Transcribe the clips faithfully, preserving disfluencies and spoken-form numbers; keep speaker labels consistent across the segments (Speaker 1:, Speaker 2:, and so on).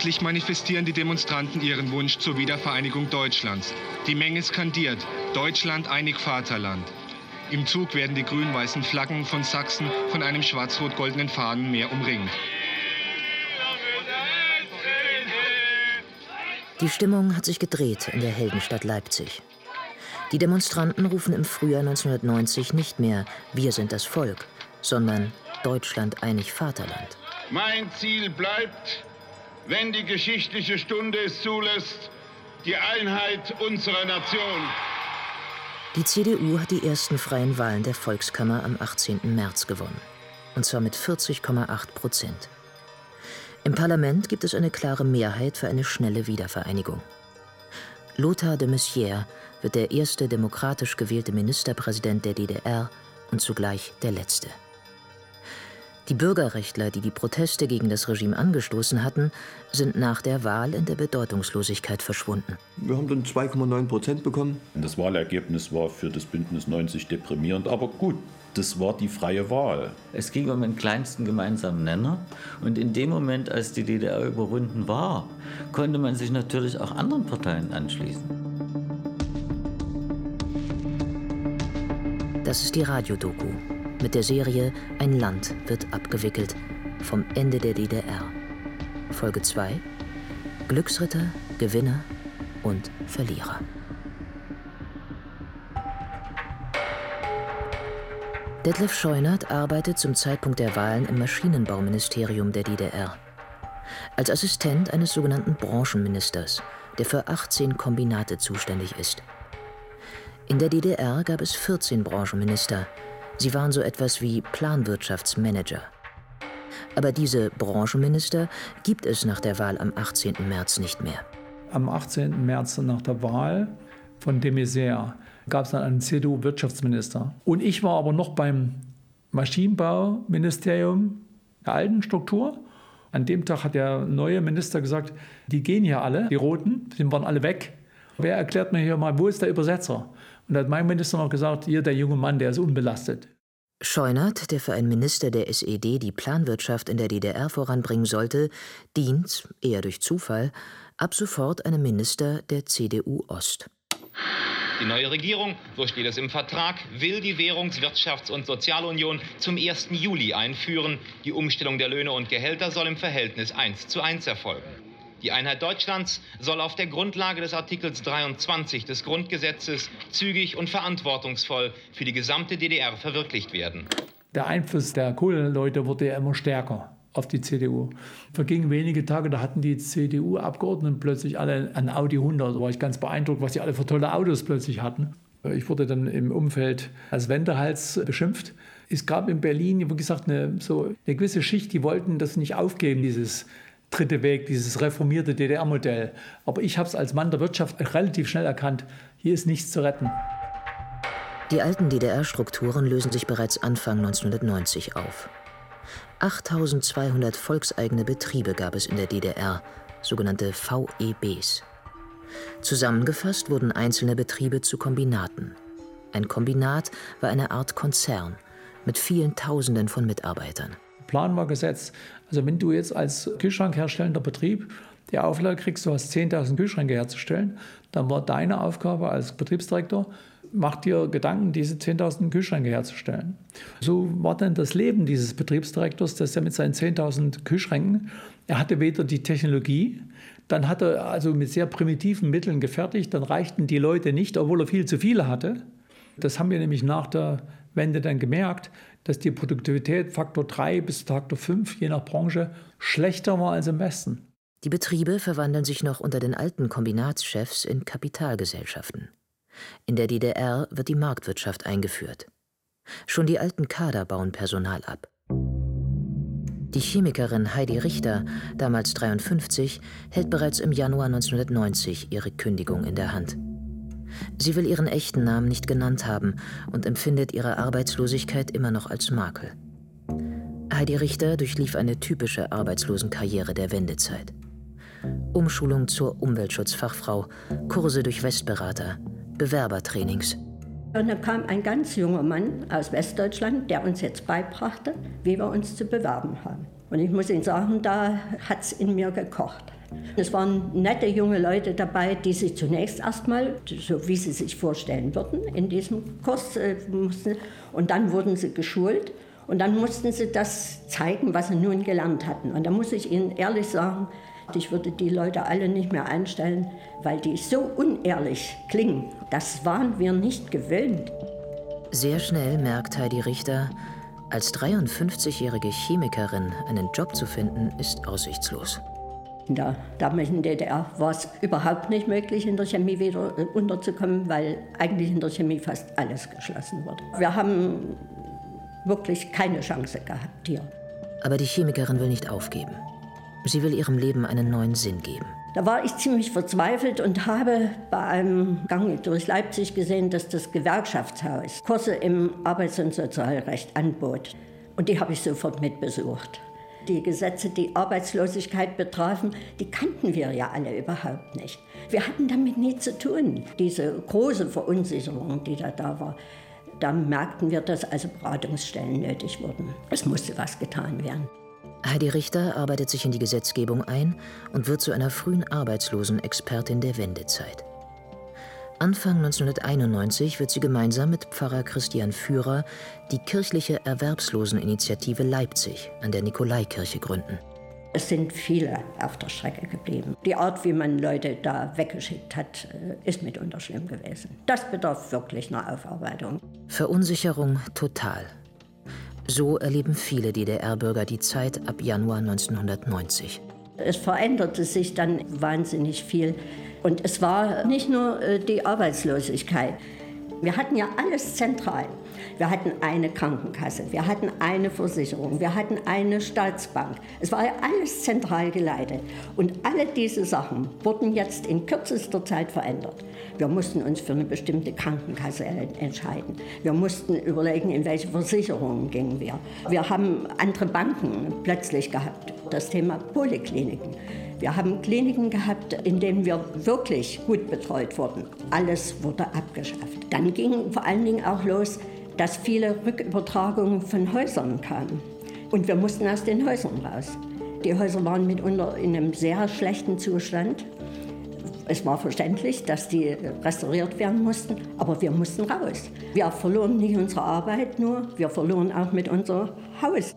Speaker 1: Endlich manifestieren die Demonstranten ihren Wunsch zur Wiedervereinigung Deutschlands. Die Menge skandiert: Deutschland, einig Vaterland. Im Zug werden die grün-weißen Flaggen von Sachsen von einem schwarz-rot-goldenen Fahnenmeer umringt.
Speaker 2: Die Stimmung hat sich gedreht in der Heldenstadt Leipzig. Die Demonstranten rufen im Frühjahr neunzehnhundertneunzig nicht mehr „Wir sind das Volk", sondern „Deutschland, einig Vaterland".
Speaker 3: Mein Ziel bleibt, wenn die geschichtliche Stunde es zulässt, die Einheit unserer Nation.
Speaker 2: Die C D U hat die ersten freien Wahlen der Volkskammer am achtzehnten März gewonnen. Und zwar mit vierzig Komma acht Prozent. Im Parlament gibt es eine klare Mehrheit für eine schnelle Wiedervereinigung. Lothar de Maizière wird der erste demokratisch gewählte Ministerpräsident der D D R und zugleich der letzte. Die Bürgerrechtler, die die Proteste gegen das Regime angestoßen hatten, sind nach der Wahl in der Bedeutungslosigkeit verschwunden.
Speaker 4: Wir haben dann zwei Komma neun Prozent bekommen.
Speaker 5: Das Wahlergebnis war für das Bündnis neunzig deprimierend, aber gut, das war die freie Wahl.
Speaker 6: Es ging um den kleinsten gemeinsamen Nenner. Und in dem Moment, als die D D R überwunden war, konnte man sich natürlich auch anderen Parteien anschließen.
Speaker 2: Das ist die Radiodoku mit der Serie Ein Land wird abgewickelt vom Ende der D D R. Folge zwei: Glücksritter, Gewinner und Verlierer. Detlef Scheunert arbeitet zum Zeitpunkt der Wahlen im Maschinenbauministerium der D D R. Als Assistent eines sogenannten Branchenministers, der für achtzehn Kombinate zuständig ist. In der D D R gab es vierzehn Branchenminister. Sie waren so etwas wie Planwirtschaftsmanager. Aber diese Branchenminister gibt es nach der Wahl am achtzehnten März nicht mehr.
Speaker 7: Am achtzehnten März nach der Wahl von de Maizière gab es dann einen C D U-Wirtschaftsminister. Und ich war aber noch beim Maschinenbauministerium der alten Struktur. An dem Tag hat der neue Minister gesagt, die gehen hier alle, die Roten, die waren alle weg. Wer erklärt mir hier mal, wo ist der Übersetzer? Und da hat mein Minister noch gesagt, hier der junge Mann, der ist unbelastet.
Speaker 2: Scheunert, der für einen Minister der S E D die Planwirtschaft in der D D R voranbringen sollte, dient, eher durch Zufall, ab sofort einem Minister der C D U Ost.
Speaker 8: Die neue Regierung, so steht es im Vertrag, will die Währungs-, Wirtschafts- und Sozialunion zum ersten Juli einführen. Die Umstellung der Löhne und Gehälter soll im Verhältnis eins zu eins erfolgen. Die Einheit Deutschlands soll auf der Grundlage des Artikels dreiundzwanzig des Grundgesetzes zügig und verantwortungsvoll für die gesamte D D R verwirklicht werden.
Speaker 7: Der Einfluss der Kohleleute wurde ja immer stärker auf die C D U. Vergingen wenige Tage, da hatten die C D U-Abgeordneten plötzlich alle ein Audi hundert. Da war ich ganz beeindruckt, was sie alle für tolle Autos plötzlich hatten. Ich wurde dann im Umfeld als Wendehals beschimpft. Es gab in Berlin, wie gesagt, eine, so eine gewisse Schicht, die wollten das nicht aufgeben, dieses dritte Weg, dieses reformierte D D R-Modell. Aber ich habe es als Mann der Wirtschaft relativ schnell erkannt, hier ist nichts zu retten.
Speaker 2: Die alten D D R-Strukturen lösen sich bereits Anfang neunzehnhundertneunzig auf. achttausendzweihundert volkseigene Betriebe gab es in der D D R, sogenannte V E Bs. Zusammengefasst wurden einzelne Betriebe zu Kombinaten. Ein Kombinat war eine Art Konzern mit vielen Tausenden von Mitarbeitern.
Speaker 7: Plan war gesetzt. Also wenn du jetzt als Kühlschrankherstellender Betrieb die Auflage kriegst, du hast zehntausend Kühlschränke herzustellen, dann war deine Aufgabe als Betriebsdirektor, mach dir Gedanken, diese zehntausend Kühlschränke herzustellen. So war dann das Leben dieses Betriebsdirektors, dass er mit seinen zehntausend Kühlschränken, er hatte weder die Technologie, dann hat er also mit sehr primitiven Mitteln gefertigt, dann reichten die Leute nicht, obwohl er viel zu viele hatte. Das haben wir nämlich nach der Wende dann gemerkt, dass die Produktivität Faktor drei bis Faktor fünf, je nach Branche, schlechter war als im Westen.
Speaker 2: Die Betriebe verwandeln sich noch unter den alten Kombinatschefs in Kapitalgesellschaften. In der D D R wird die Marktwirtschaft eingeführt. Schon die alten Kader bauen Personal ab. Die Chemikerin Heidi Richter, damals dreiundfünfzig, hält bereits im Januar neunzehnhundertneunzig ihre Kündigung in der Hand. Sie will ihren echten Namen nicht genannt haben und empfindet ihre Arbeitslosigkeit immer noch als Makel. Heidi Richter durchlief eine typische Arbeitslosenkarriere der Wendezeit. Umschulung zur Umweltschutzfachfrau, Kurse durch Westberater, Bewerbertrainings.
Speaker 9: Und dann kam ein ganz junger Mann aus Westdeutschland, der uns jetzt beibrachte, wie wir uns zu bewerben haben. Und ich muss Ihnen sagen, da hat es in mir gekocht. Es waren nette junge Leute dabei, die sich zunächst erstmal, so wie sie sich vorstellen würden, in diesem Kurs äh, mussten. Und dann wurden sie geschult und dann mussten sie das zeigen, was sie nun gelernt hatten. Und da muss ich Ihnen ehrlich sagen, ich würde die Leute alle nicht mehr einstellen, weil die so unehrlich klingen. Das waren wir nicht gewöhnt.
Speaker 2: Sehr schnell merkt Heidi Richter, als dreiundfünfzigjährige Chemikerin einen Job zu finden, ist aussichtslos.
Speaker 9: In der damaligen D D R war es überhaupt nicht möglich, in der Chemie wieder unterzukommen, weil eigentlich in der Chemie fast alles geschlossen wurde. Wir haben wirklich keine Chance gehabt hier.
Speaker 2: Aber die Chemikerin will nicht aufgeben. Sie will ihrem Leben einen neuen Sinn geben.
Speaker 9: Da war ich ziemlich verzweifelt und habe bei einem Gang durch Leipzig gesehen, dass das Gewerkschaftshaus Kurse im Arbeits- und Sozialrecht anbot. Und die habe ich sofort mitbesucht. Die Gesetze, die Arbeitslosigkeit betrafen, die kannten wir ja alle überhaupt nicht. Wir hatten damit nie zu tun. Diese große Verunsicherung, die da da war, da merkten wir, dass also Beratungsstellen nötig wurden. Es musste was getan werden.
Speaker 2: Heidi Richter arbeitet sich in die Gesetzgebung ein und wird zu einer frühen Arbeitslosenexpertin der Wendezeit. Anfang neunzehnhunderteinundneunzig wird sie gemeinsam mit Pfarrer Christian Führer die kirchliche Erwerbsloseninitiative Leipzig an der Nikolaikirche gründen.
Speaker 9: Es sind viele auf der Strecke geblieben. Die Art, wie man Leute da weggeschickt hat, ist mitunter schlimm gewesen. Das bedarf wirklich einer Aufarbeitung.
Speaker 2: Verunsicherung total. So erleben viele D D R-Bürger die Zeit ab Januar neunzehnhundertneunzig.
Speaker 9: Es veränderte sich dann wahnsinnig viel. Und es war nicht nur die Arbeitslosigkeit. Wir hatten ja alles zentral. Wir hatten eine Krankenkasse, wir hatten eine Versicherung, wir hatten eine Staatsbank. Es war ja alles zentral geleitet. Und alle diese Sachen wurden jetzt in kürzester Zeit verändert. Wir mussten uns für eine bestimmte Krankenkasse entscheiden. Wir mussten überlegen, in welche Versicherungen gingen wir. Wir haben andere Banken plötzlich gehabt. Das Thema Polykliniken. Wir haben Kliniken gehabt, in denen wir wirklich gut betreut wurden. Alles wurde abgeschafft. Dann ging vor allen Dingen auch los, dass viele Rückübertragungen von Häusern kamen. Und wir mussten aus den Häusern raus. Die Häuser waren mitunter in einem sehr schlechten Zustand. Es war verständlich, dass die restauriert werden mussten, aber wir mussten raus. Wir verloren nicht unsere Arbeit nur, wir verloren auch mit unser Haus.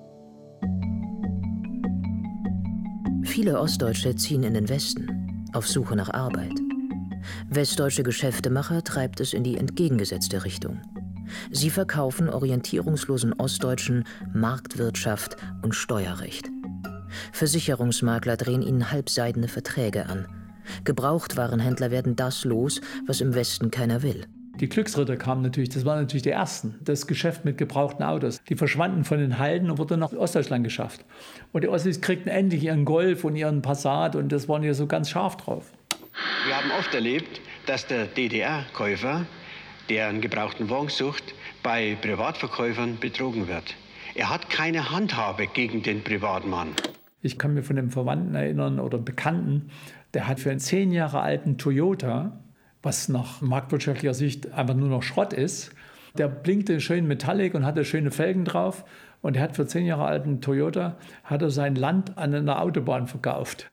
Speaker 2: Viele Ostdeutsche ziehen in den Westen, auf Suche nach Arbeit. Westdeutsche Geschäftemacher treibt es in die entgegengesetzte Richtung. Sie verkaufen orientierungslosen Ostdeutschen Marktwirtschaft und Steuerrecht. Versicherungsmakler drehen ihnen halbseidene Verträge an. Gebrauchtwarenhändler werden das los, was im Westen keiner will.
Speaker 7: Die Glücksritter kamen natürlich, das waren natürlich die Ersten. Das Geschäft mit gebrauchten Autos. Die verschwanden von den Halden und wurden nach Ostdeutschland geschafft. Und die Ossis kriegten endlich ihren Golf und ihren Passat und das waren ja so ganz scharf drauf.
Speaker 10: Wir haben oft erlebt, dass der D D R-Käufer, der einen gebrauchten Wagen sucht, bei Privatverkäufern betrogen wird. Er hat keine Handhabe gegen den Privatmann.
Speaker 7: Ich kann mir von einem Verwandten erinnern oder Bekannten, der hat für einen zehn Jahre alten Toyota, was nach marktwirtschaftlicher Sicht einfach nur noch Schrott ist, der blinkte schön metallic und hatte schöne Felgen drauf. Und er hat für zehn Jahre alten Toyota hat er sein Land an einer Autobahn verkauft.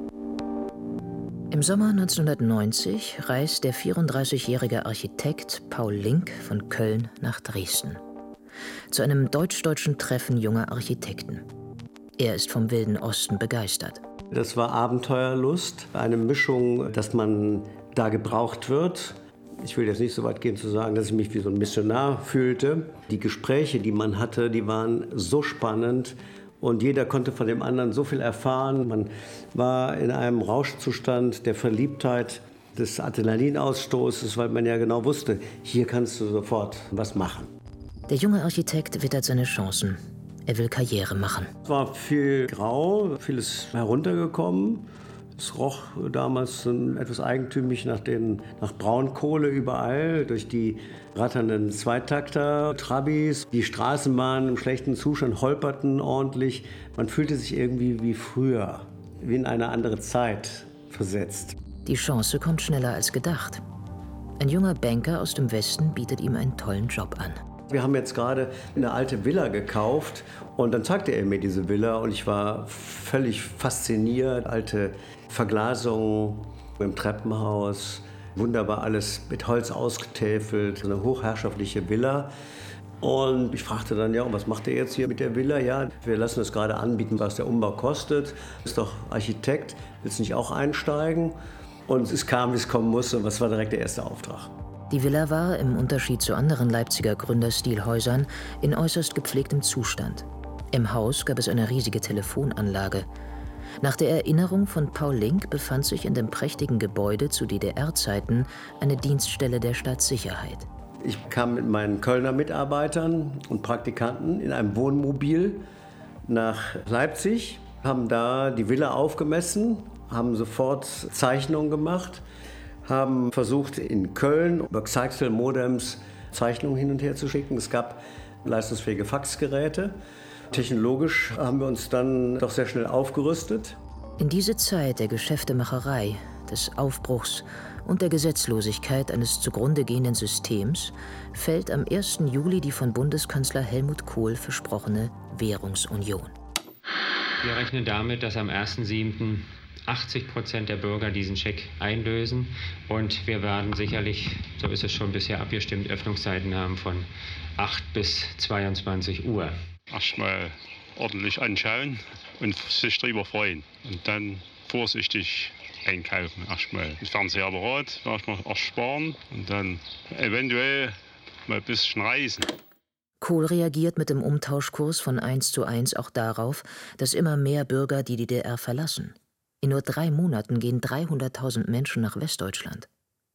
Speaker 2: Im Sommer neunzehnhundertneunzig reist der vierunddreißigjährige Architekt Paul Link von Köln nach Dresden. Zu einem deutsch-deutschen Treffen junger Architekten. Er ist vom Wilden Osten begeistert.
Speaker 11: Das war Abenteuerlust, eine Mischung, dass man da gebraucht wird. Ich will jetzt nicht so weit gehen zu sagen, dass ich mich wie so ein Missionar fühlte. Die Gespräche, die man hatte, die waren so spannend. Und jeder konnte von dem anderen so viel erfahren. Man war in einem Rauschzustand der Verliebtheit, des Adrenalinausstoßes, weil man ja genau wusste, hier kannst du sofort was machen.
Speaker 2: Der junge Architekt wittert seine Chancen. Er will Karriere machen.
Speaker 11: Es war viel grau, vieles heruntergekommen. Es roch damals etwas eigentümlich nach, den, nach Braunkohle überall, durch die ratternden Zweitakter-Trabis. Die Straßenbahnen im schlechten Zustand holperten ordentlich. Man fühlte sich irgendwie wie früher, wie in eine andere Zeit versetzt.
Speaker 2: Die Chance kommt schneller als gedacht. Ein junger Banker aus dem Westen bietet ihm einen tollen Job an.
Speaker 11: wir haben jetzt gerade eine alte Villa gekauft und dann zeigte er mir diese Villa und ich war völlig fasziniert. Alte Verglasungen im Treppenhaus, wunderbar alles mit Holz ausgetäfelt, eine hochherrschaftliche Villa. Und ich fragte dann, ja, und was macht ihr jetzt hier mit der Villa? Ja, wir lassen es gerade anbieten, was der Umbau kostet. Du bist doch Architekt, willst nicht auch einsteigen? Und es kam, wie es kommen musste, und das war direkt der erste Auftrag.
Speaker 2: Die Villa war, im Unterschied zu anderen Leipziger Gründerstilhäusern, in äußerst gepflegtem Zustand. Im Haus gab es eine riesige Telefonanlage. Nach der Erinnerung von Paul Link befand sich in dem prächtigen Gebäude zu D D R-Zeiten eine Dienststelle der Staatssicherheit.
Speaker 11: Ich kam mit meinen Kölner Mitarbeitern und Praktikanten in einem Wohnmobil nach Leipzig, haben da die Villa aufgemessen, haben sofort Zeichnungen gemacht, haben versucht, in Köln über Xyxel-Modems Zeichnungen hin und her zu schicken. Es gab leistungsfähige Faxgeräte. Technologisch haben wir uns dann doch sehr schnell aufgerüstet.
Speaker 2: In diese Zeit der Geschäftemacherei, des Aufbruchs und der Gesetzlosigkeit eines zugrunde gehenden Systems fällt am ersten Juli die von Bundeskanzler Helmut Kohl versprochene Währungsunion.
Speaker 12: Wir rechnen damit, dass am ersten siebten achtzig Prozent der Bürger diesen Scheck einlösen. Und wir werden sicherlich, so ist es schon bisher abgestimmt, Öffnungszeiten haben von acht bis zweiundzwanzig Uhr.
Speaker 13: Erstmal ordentlich anschauen und sich darüber freuen. Und dann vorsichtig einkaufen. Erstmal ein Fernsehapparat, erstmal ersparen und dann eventuell mal ein bisschen reisen.
Speaker 2: Kohl reagiert mit dem Umtauschkurs von eins zu eins auch darauf, dass immer mehr Bürger die D D R verlassen. In nur drei Monaten gehen dreihunderttausend Menschen nach Westdeutschland.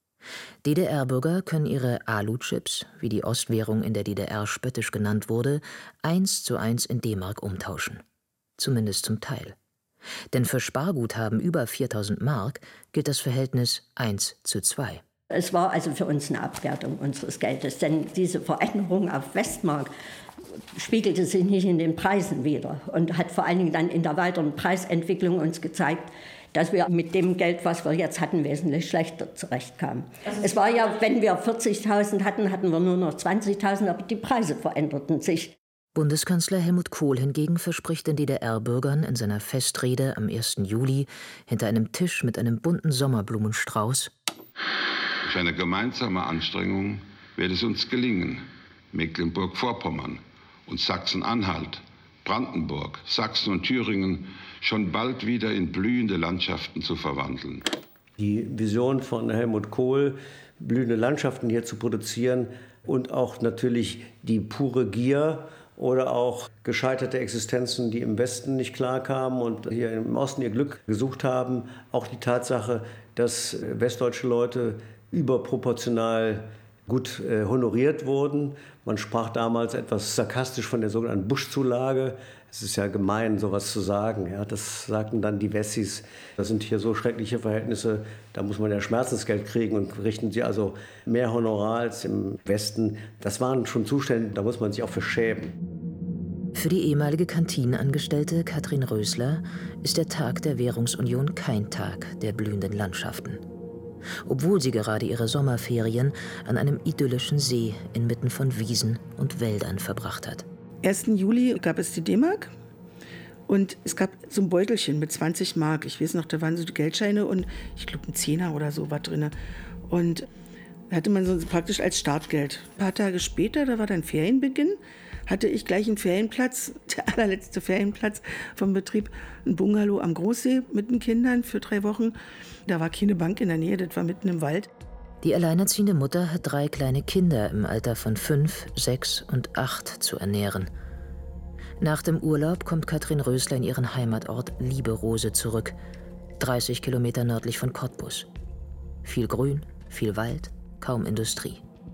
Speaker 2: D D R-Bürger können ihre Alu-Chips, wie die Ostwährung in der D D R spöttisch genannt wurde, eins zu eins in D-Mark umtauschen. Zumindest zum Teil. Denn für Sparguthaben über viertausend Mark gilt das Verhältnis eins zu zwei.
Speaker 9: Es war also für uns eine Abwertung unseres Geldes, denn diese Veränderung auf Westmark spiegelte sich nicht in den Preisen wider und hat vor allen Dingen dann in der weiteren Preisentwicklung uns gezeigt, dass wir mit dem Geld, was wir jetzt hatten, wesentlich schlechter zurechtkamen. Es war ja, wenn wir vierzigtausend hatten, hatten wir nur noch zwanzigtausend, aber die Preise veränderten sich.
Speaker 2: Bundeskanzler Helmut Kohl hingegen verspricht den D D R-Bürgern in seiner Festrede am ersten Juli hinter einem Tisch mit einem bunten Sommerblumenstrauß:
Speaker 3: Durch eine gemeinsame Anstrengung wird es uns gelingen, Mecklenburg-Vorpommern und Sachsen-Anhalt, Brandenburg, Sachsen und Thüringen schon bald wieder in blühende Landschaften zu verwandeln.
Speaker 11: Die Vision von Helmut Kohl, blühende Landschaften hier zu produzieren und auch natürlich die pure Gier oder auch gescheiterte Existenzen, die im Westen nicht klarkamen und hier im Osten ihr Glück gesucht haben. Auch die Tatsache, dass westdeutsche Leute überproportional gut äh, honoriert wurden. Man sprach damals etwas sarkastisch von der sogenannten Buschzulage. Es ist ja gemein, sowas zu sagen. Ja, das sagten dann die Wessis. Das sind hier so schreckliche Verhältnisse, da muss man ja Schmerzensgeld kriegen und richten sie also mehr Honorar als im Westen. Das waren schon Zustände, da muss man sich auch für schämen.
Speaker 2: Für die ehemalige Kantinenangestellte Katrin Rösler ist der Tag der Währungsunion kein Tag der blühenden Landschaften. Obwohl sie gerade ihre Sommerferien an einem idyllischen See inmitten von Wiesen und Wäldern verbracht hat.
Speaker 14: ersten Juli gab es die D-Mark und es gab so ein Beutelchen mit zwanzig Mark. Ich weiß noch, da waren so die Geldscheine und ich glaube ein Zehner oder so war drin. Und da hatte man so praktisch als Startgeld. Ein paar Tage später, da war dann Ferienbeginn, hatte ich gleich einen Ferienplatz, der allerletzte Ferienplatz vom Betrieb, ein Bungalow am Großsee mit den Kindern für drei Wochen. Da war keine Bank in der Nähe, das war mitten im Wald.
Speaker 2: Die alleinerziehende Mutter hat drei kleine Kinder im Alter von fünf, sechs und acht zu ernähren. Nach dem Urlaub kommt Katrin Rösler in ihren Heimatort Lieberose zurück, dreißig Kilometer nördlich von Cottbus. Viel Grün, viel Wald, kaum Industrie.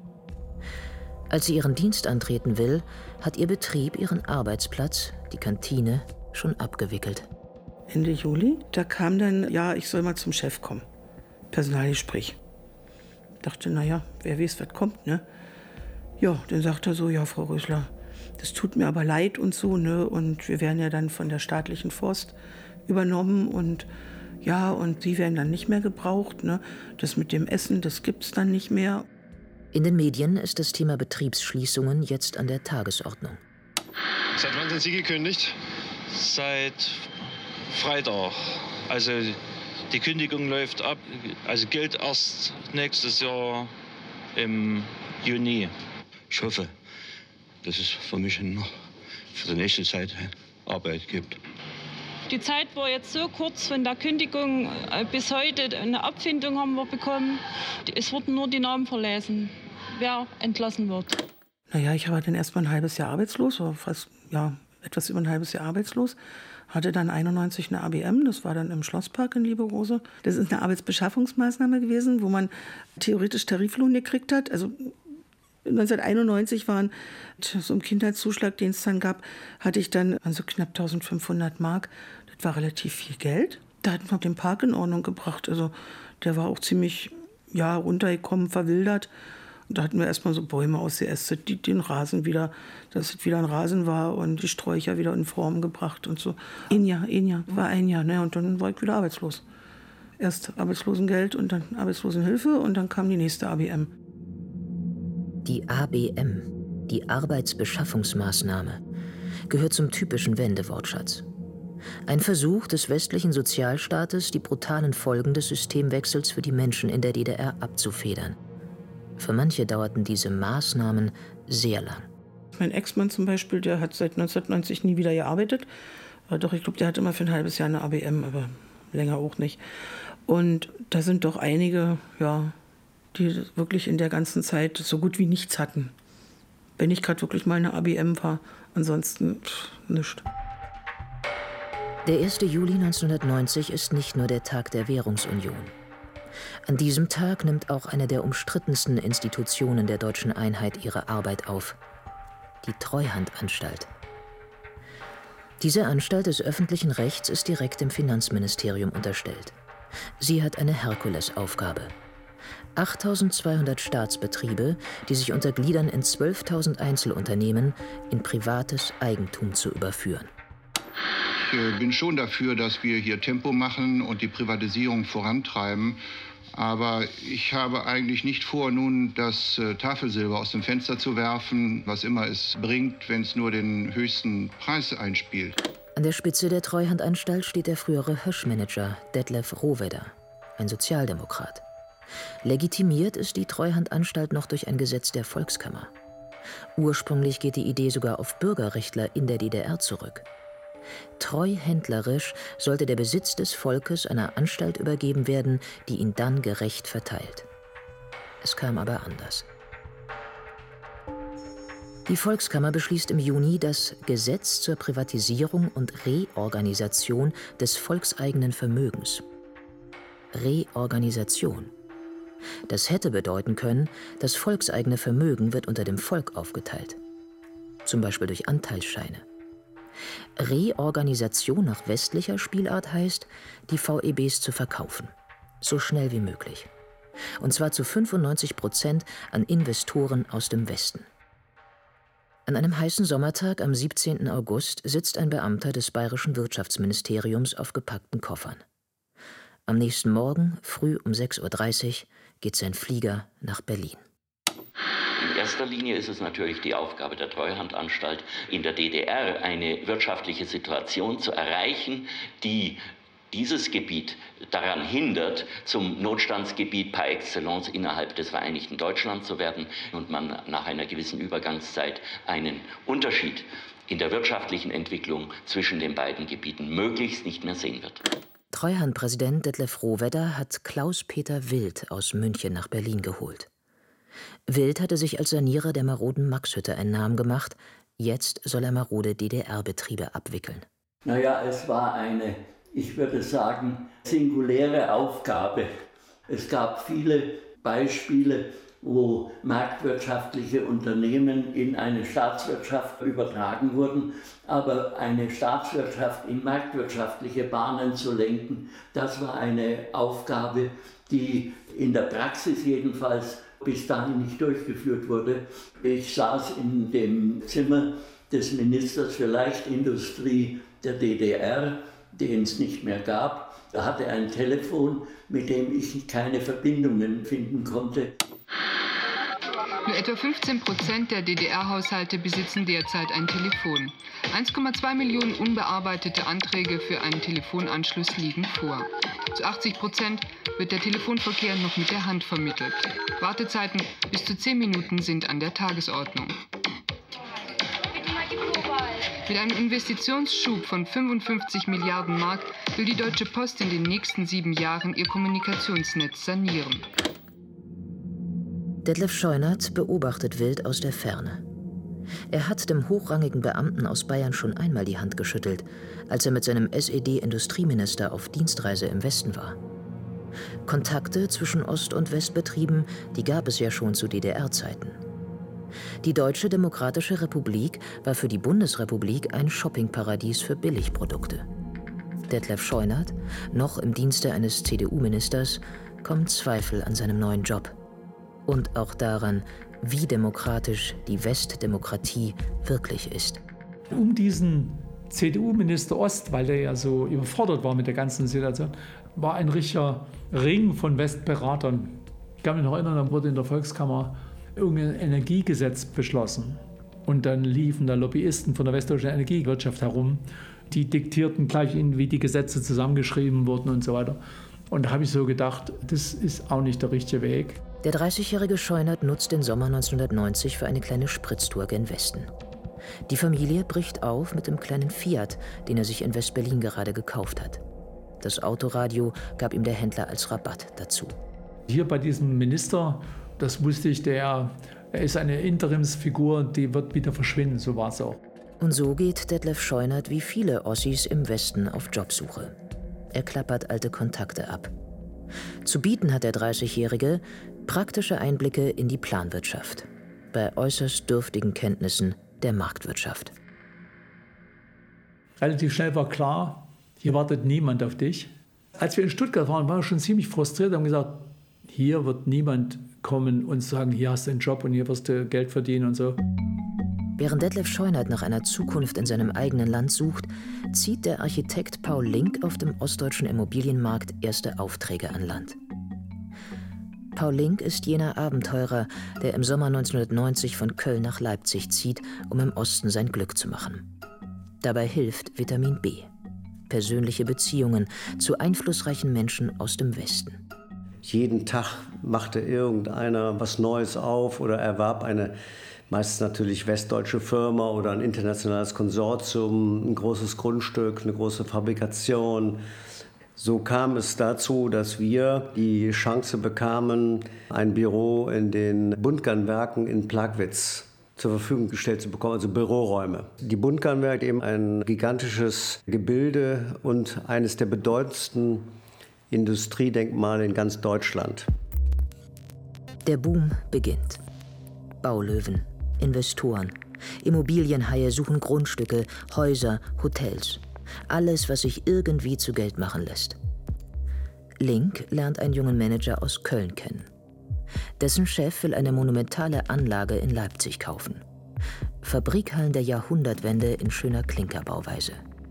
Speaker 2: Als sie ihren Dienst antreten will, hat ihr Betrieb ihren Arbeitsplatz, die Kantine, schon abgewickelt.
Speaker 14: Ende Juli, da kam dann, ja, ich soll mal zum Chef kommen. Personalgespräch. Ich dachte, naja, wer weiß, was kommt, ne? Ja, dann sagt er so, ja, Frau Rösler, das tut mir aber leid und so, ne? Und wir werden ja dann von der staatlichen Forst übernommen und ja, und Sie werden dann nicht mehr gebraucht, ne? Das mit dem Essen, das gibt's dann nicht mehr.
Speaker 2: In den Medien ist das Thema Betriebsschließungen jetzt an der Tagesordnung.
Speaker 15: Seit wann sind Sie gekündigt?
Speaker 16: Seit Freitag. Also die Kündigung läuft ab, also gilt erst nächstes Jahr im Juni.
Speaker 17: Ich hoffe, dass es für mich noch für die nächste Zeit Arbeit gibt.
Speaker 18: Die Zeit war jetzt so kurz von der Kündigung bis heute. Eine Abfindung haben wir bekommen. Es wurden nur die Namen verlesen, wer entlassen wird.
Speaker 14: Naja, ich war dann erst mal ein halbes Jahr arbeitslos, war fast, ja, etwas über ein halbes Jahr arbeitslos. Hatte dann einundneunzig eine A B M, das war dann im Schlosspark in Lieberose. Das ist eine Arbeitsbeschaffungsmaßnahme gewesen, wo man theoretisch Tariflohn gekriegt hat. Also neunzehnhunderteinundneunzig waren so ein Kindheitszuschlag, den es dann gab, hatte ich dann also knapp eintausendfünfhundert Mark. Das war relativ viel Geld. Da hat man den Park in Ordnung gebracht. Also der war auch ziemlich ja, runtergekommen, verwildert. Und da hatten wir erstmal so Bäume ausgeästet, die den Rasen wieder, dass es wieder ein Rasen war und die Sträucher wieder in Form gebracht und so. Ein Jahr, ein Jahr, war ein Jahr, ne? Und dann war ich wieder arbeitslos. Erst Arbeitslosengeld und dann Arbeitslosenhilfe und dann kam die nächste A B M.
Speaker 2: Die A B M, die Arbeitsbeschaffungsmaßnahme, gehört zum typischen Wendewortschatz. Ein Versuch des westlichen Sozialstaates, die brutalen Folgen des Systemwechsels für die Menschen in der D D R abzufedern. Für manche dauerten diese Maßnahmen sehr lang.
Speaker 14: Mein Ex-Mann zum Beispiel, der hat seit neunzehnhundertneunzig nie wieder gearbeitet. Doch ich glaube, der hat immer für ein halbes Jahr eine A B M, aber länger auch nicht. Und da sind doch einige, ja, die wirklich in der ganzen Zeit so gut wie nichts hatten. Wenn ich gerade wirklich mal eine A B M war, ansonsten pff, nichts.
Speaker 2: Der erste Juli neunzehnhundertneunzig ist nicht nur der Tag der Währungsunion. An diesem Tag nimmt auch eine der umstrittensten Institutionen der deutschen Einheit ihre Arbeit auf: die Treuhandanstalt. Diese Anstalt des öffentlichen Rechts ist direkt dem Finanzministerium unterstellt. Sie hat eine Herkulesaufgabe: achttausendzweihundert Staatsbetriebe, die sich untergliedern in zwölftausend Einzelunternehmen, in privates Eigentum zu überführen.
Speaker 3: Ich bin schon dafür, dass wir hier Tempo machen und die Privatisierung vorantreiben. Aber ich habe eigentlich nicht vor, nun das äh, Tafelsilber aus dem Fenster zu werfen, was immer es bringt, wenn es nur den höchsten Preis einspielt.
Speaker 2: An der Spitze der Treuhandanstalt steht der frühere Höschmanager Detlef Rohwedder, ein Sozialdemokrat. Legitimiert ist die Treuhandanstalt noch durch ein Gesetz der Volkskammer. Ursprünglich geht die Idee sogar auf Bürgerrechtler in der D D R zurück. Treuhändlerisch sollte der Besitz des Volkes einer Anstalt übergeben werden, die ihn dann gerecht verteilt. Es kam aber anders. Die Volkskammer beschließt im Juni das Gesetz zur Privatisierung und Reorganisation des volkseigenen Vermögens. Reorganisation. Das hätte bedeuten können, das volkseigene Vermögen wird unter dem Volk aufgeteilt. Zum Beispiel durch Anteilsscheine. Reorganisation nach westlicher Spielart heißt, die V E Bs zu verkaufen. So schnell wie möglich. Und zwar zu fünfundneunzig Prozent an Investoren aus dem Westen. An einem heißen Sommertag am siebzehnten August sitzt ein Beamter des Bayerischen Wirtschaftsministeriums auf gepackten Koffern. Am nächsten Morgen, früh um sechs Uhr dreißig, geht sein Flieger nach Berlin.
Speaker 19: In erster Linie ist es natürlich die Aufgabe der Treuhandanstalt, in der D D R eine wirtschaftliche Situation zu erreichen, die dieses Gebiet daran hindert, zum Notstandsgebiet par excellence innerhalb des Vereinigten Deutschland zu werden und man nach einer gewissen Übergangszeit einen Unterschied in der wirtschaftlichen Entwicklung zwischen den beiden Gebieten möglichst nicht mehr sehen wird.
Speaker 2: Treuhandpräsident Detlef Rohwedder hat Klaus-Peter Wild aus München nach Berlin geholt. Wild hatte sich als Sanierer der maroden Maxhütte einen Namen gemacht. Jetzt soll er marode D D R-Betriebe abwickeln.
Speaker 20: Naja, es war eine, ich würde sagen, singuläre Aufgabe. Es gab viele Beispiele, wo marktwirtschaftliche Unternehmen in eine Staatswirtschaft übertragen wurden. Aber eine Staatswirtschaft in marktwirtschaftliche Bahnen zu lenken, das war eine Aufgabe, die in der Praxis jedenfalls bis dahin nicht durchgeführt wurde. Ich saß in dem Zimmer des Ministers für Leichtindustrie der D D R, den es nicht mehr gab. Er hatte ein Telefon, mit dem ich keine Verbindungen finden konnte.
Speaker 21: Nur etwa fünfzehn Prozent der D D R-Haushalte besitzen derzeit ein Telefon. eins Komma zwei Millionen unbearbeitete Anträge für einen Telefonanschluss liegen vor. Zu achtzig Prozent wird der Telefonverkehr noch mit der Hand vermittelt. Wartezeiten bis zu zehn Minuten sind an der Tagesordnung. Mit einem Investitionsschub von fünfundfünfzig Milliarden Mark will die Deutsche Post in den nächsten sieben Jahren ihr Kommunikationsnetz sanieren.
Speaker 2: Detlef Scheunert beobachtet wild aus der Ferne. Er hat dem hochrangigen Beamten aus Bayern schon einmal die Hand geschüttelt, als er mit seinem S E D-Industrieminister auf Dienstreise im Westen war. Kontakte zwischen Ost- und Westbetrieben, die gab es ja schon zu D D R-Zeiten. Die Deutsche Demokratische Republik war für die Bundesrepublik ein Shoppingparadies für Billigprodukte. Detlef Scheunert, noch im Dienste eines C D U-Ministers, kommt Zweifel an seinem neuen Job. Und auch daran, wie demokratisch die Westdemokratie wirklich ist.
Speaker 7: Um diesen C D U-Minister Ost, weil der ja so überfordert war mit der ganzen Situation, war ein richtiger Ring von Westberatern. Ich kann mich noch erinnern, da wurde in der Volkskammer irgendein Energiegesetz beschlossen. Und dann liefen da Lobbyisten von der westdeutschen Energiewirtschaft herum, die diktierten gleich ihnen, wie die Gesetze zusammengeschrieben wurden und so weiter. Und da habe ich so gedacht, das ist auch nicht der richtige Weg.
Speaker 2: Der dreißigjährige Scheunert nutzt den Sommer neunzehnhundertneunzig für eine kleine Spritztour gen Westen. Die Familie bricht auf mit dem kleinen Fiat, den er sich in West-Berlin gerade gekauft hat. Das Autoradio gab ihm der Händler als Rabatt dazu.
Speaker 7: Hier bei diesem Minister, das wusste ich, der, er ist eine Interimsfigur, die wird wieder verschwinden, so war es auch.
Speaker 2: Und so geht Detlef Scheunert wie viele Ossis im Westen auf Jobsuche. Er klappert alte Kontakte ab. Zu bieten hat der dreißigjährige praktische Einblicke in die Planwirtschaft, bei äußerst dürftigen Kenntnissen der Marktwirtschaft.
Speaker 7: Relativ schnell war klar, hier wartet niemand auf dich. Als wir in Stuttgart waren, waren wir schon ziemlich frustriert und haben gesagt, hier wird niemand kommen und sagen, hier hast du einen Job und hier wirst du Geld verdienen und so.
Speaker 2: Während Detlef Scheunert nach einer Zukunft in seinem eigenen Land sucht, zieht der Architekt Paul Link auf dem ostdeutschen Immobilienmarkt erste Aufträge an Land. Paul Link ist jener Abenteurer, der im Sommer neunzehnhundertneunzig von Köln nach Leipzig zieht, um im Osten sein Glück zu machen. Dabei hilft Vitamin B. Persönliche Beziehungen zu einflussreichen Menschen aus dem Westen.
Speaker 11: Jeden Tag machte irgendeiner was Neues auf oder erwarb eine meistens natürlich westdeutsche Firma oder ein internationales Konsortium, ein großes Grundstück, eine große Fabrikation. So kam es dazu, dass wir die Chance bekamen, ein Büro in den Buntgarnwerken in Plagwitz zur Verfügung gestellt zu bekommen, also Büroräume. Die Buntgarnwerke, eben ein gigantisches Gebilde und eines der bedeutendsten Industriedenkmale in ganz Deutschland.
Speaker 2: Der Boom beginnt. Baulöwen, Investoren, Immobilienhaie suchen Grundstücke, Häuser, Hotels. Alles, was sich irgendwie zu Geld machen lässt. Link lernt einen jungen Manager aus Köln kennen. Dessen Chef will eine monumentale Anlage in Leipzig kaufen. Fabrikhallen der Jahrhundertwende in schöner Klinkerbauweise.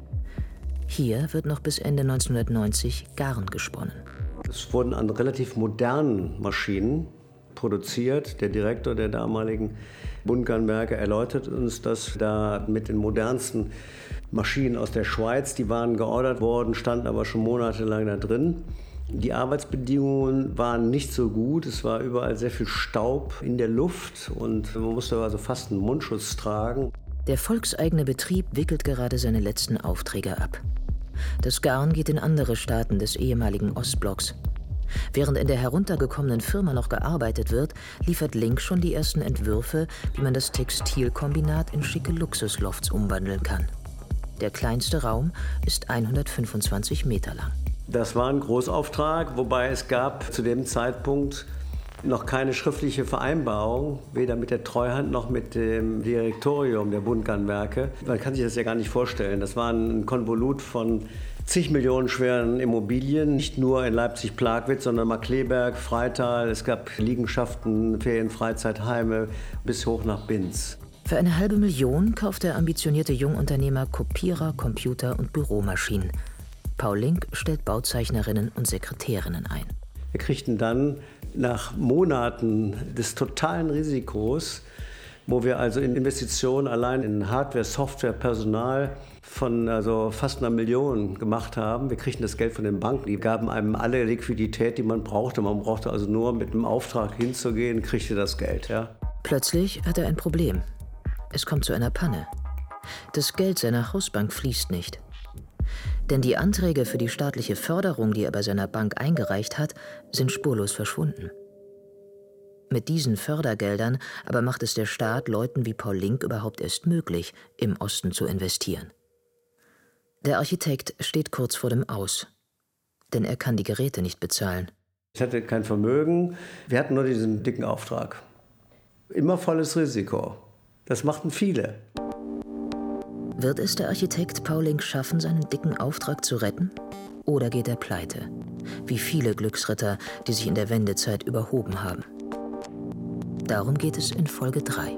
Speaker 2: Hier wird noch bis Ende neunzehnhundertneunzig Garn gesponnen.
Speaker 11: Es wurden an relativ modernen Maschinen produziert. Der Direktor der damaligen Buntgarnwerke erläutert uns, dass da mit den modernsten Maschinen aus der Schweiz, die waren geordert worden, standen aber schon monatelang da drin. Die Arbeitsbedingungen waren nicht so gut. Es war überall sehr viel Staub in der Luft und man musste also fast einen Mundschutz tragen.
Speaker 2: Der volkseigene Betrieb wickelt gerade seine letzten Aufträge ab. Das Garn geht in andere Staaten des ehemaligen Ostblocks. Während in der heruntergekommenen Firma noch gearbeitet wird, liefert Link schon die ersten Entwürfe, wie man das Textilkombinat in schicke Luxuslofts umwandeln kann. Der kleinste Raum ist hundertfünfundzwanzig Meter lang.
Speaker 11: Das war ein Großauftrag, wobei es gab zu dem Zeitpunkt noch keine schriftliche Vereinbarung, weder mit der Treuhand noch mit dem Direktorium der Buntgarnwerke. Man kann sich das ja gar nicht vorstellen. Das war ein Konvolut von zig Millionen schweren Immobilien, nicht nur in Leipzig-Plagwitz, sondern Markkleeberg, Freital. Es gab Liegenschaften, Ferien-, Freizeitheime bis hoch nach Binz.
Speaker 2: Für eine halbe Million kauft der ambitionierte Jungunternehmer Kopierer, Computer und Büromaschinen. Paul Link stellt Bauzeichnerinnen und Sekretärinnen ein.
Speaker 11: Wir kriegten dann nach Monaten des totalen Risikos, wo wir also in Investitionen allein in Hardware, Software, Personal von also fast einer Million gemacht haben. Wir kriegten das Geld von den Banken, die gaben einem alle Liquidität, die man brauchte. Man brauchte also nur mit einem Auftrag hinzugehen, kriegte das Geld. Ja.
Speaker 2: Plötzlich hat er ein Problem. Es kommt zu einer Panne. Das Geld seiner Hausbank fließt nicht. Denn die Anträge für die staatliche Förderung, die er bei seiner Bank eingereicht hat, sind spurlos verschwunden. Mit diesen Fördergeldern aber macht es der Staat Leuten wie Paul Link überhaupt erst möglich, im Osten zu investieren. Der Architekt steht kurz vor dem Aus, denn er kann die Geräte nicht bezahlen.
Speaker 11: Ich hatte kein Vermögen, wir hatten nur diesen dicken Auftrag. Immer volles Risiko. Das machten viele.
Speaker 2: Wird es der Architekt Paul Link schaffen, seinen dicken Auftrag zu retten? Oder geht er pleite? Wie viele Glücksritter, die sich in der Wendezeit überhoben haben. Darum geht es in Folge drei.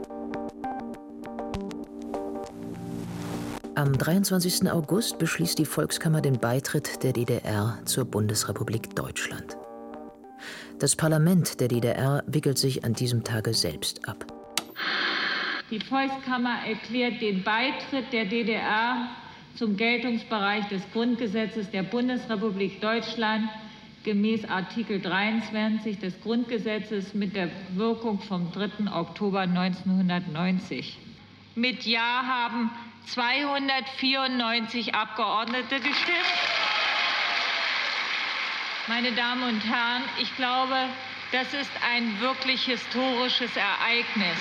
Speaker 2: Am dreiundzwanzigsten August beschließt die Volkskammer den Beitritt der D D R zur Bundesrepublik Deutschland. Das Parlament der D D R wickelt sich an diesem Tage selbst ab.
Speaker 1: Die Volkskammer erklärt den Beitritt der D D R zum Geltungsbereich des Grundgesetzes der Bundesrepublik Deutschland gemäß Artikel dreiundzwanzig des Grundgesetzes mit der Wirkung vom dritten Oktober neunzehnhundertneunzig. Mit Ja haben zweihundertvierundneunzig Abgeordnete gestimmt. Meine Damen und Herren, ich glaube, das ist ein wirklich historisches Ereignis.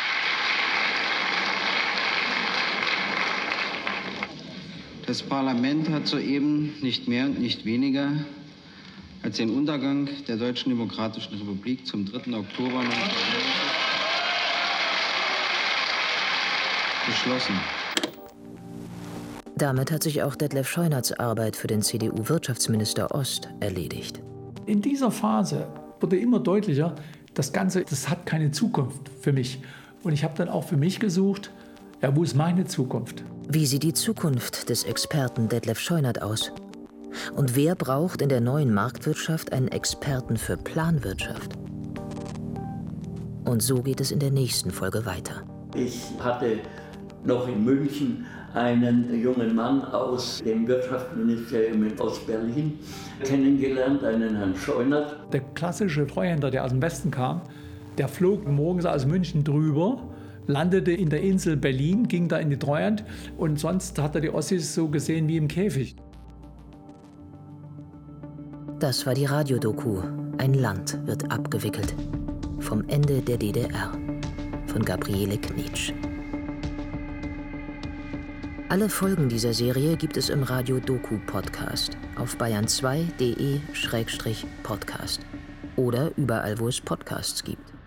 Speaker 22: Das Parlament hat soeben nicht mehr und nicht weniger als den Untergang der Deutschen Demokratischen Republik zum dritten Oktober neunzehnhundertneunzig beschlossen.
Speaker 2: Damit hat sich auch Detlef Scheunerts Arbeit für den C D U-Wirtschaftsminister Ost erledigt.
Speaker 7: In dieser Phase wurde immer deutlicher, das Ganze, das hat keine Zukunft für mich. Und ich habe dann auch für mich gesucht, ja, wo ist meine Zukunft?
Speaker 2: Wie sieht die Zukunft des Experten Detlef Scheunert aus? Und wer braucht in der neuen Marktwirtschaft einen Experten für Planwirtschaft? Und so geht es in der nächsten Folge weiter.
Speaker 20: Ich hatte noch in München einen jungen Mann aus dem Wirtschaftsministerium aus Berlin kennengelernt, einen Herrn Scheunert.
Speaker 7: Der klassische Treuhänder, der aus dem Westen kam, der flog morgens aus München drüber, landete in der Insel Berlin, ging da in die Treuhand und sonst hat er die Ossis so gesehen wie im Käfig.
Speaker 2: Das war die Radiodoku Ein Land wird abgewickelt. Vom Ende der D D R von Gabriele Knitsch. Alle Folgen dieser Serie gibt es im Radio-Doku-Podcast auf bayern zwei punkt de Schrägstrich Podcast oder überall, wo es Podcasts gibt.